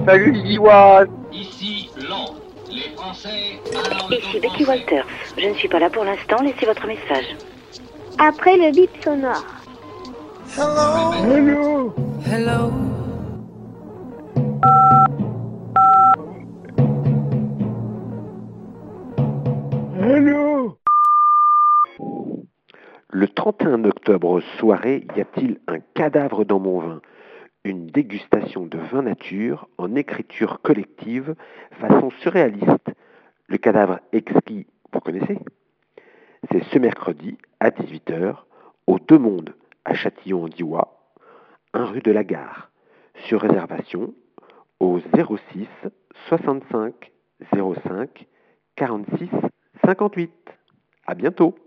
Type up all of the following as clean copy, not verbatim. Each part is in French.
Salut Liwan. Ici Londres. Les Français parlent Ici au Becky français. Walters. Je ne suis pas là pour l'instant, laissez votre message. Après le bip sonore. Hello. Hello. Hello. Le 31 octobre soirée, y a-t-il un cadavre dans mon vin? Une dégustation de vin nature en écriture collective façon surréaliste. Le cadavre exquis, vous connaissez? C'est ce mercredi à 18h au Deux Mondes à Châtillon-en-Diois, 1 rue de la Gare. Sur réservation au 06 65 05 46 58. À bientôt.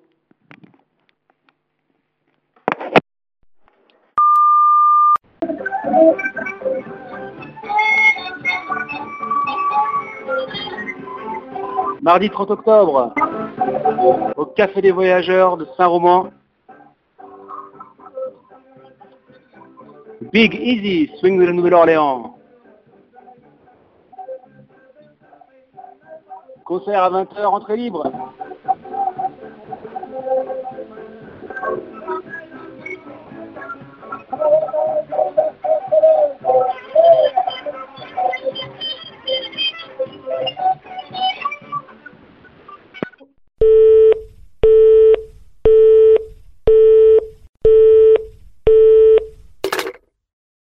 Mardi 30 octobre, au Café des Voyageurs de Saint-Roman. Big Easy, swing de la Nouvelle-Orléans. Concert à 20h, entrée libre.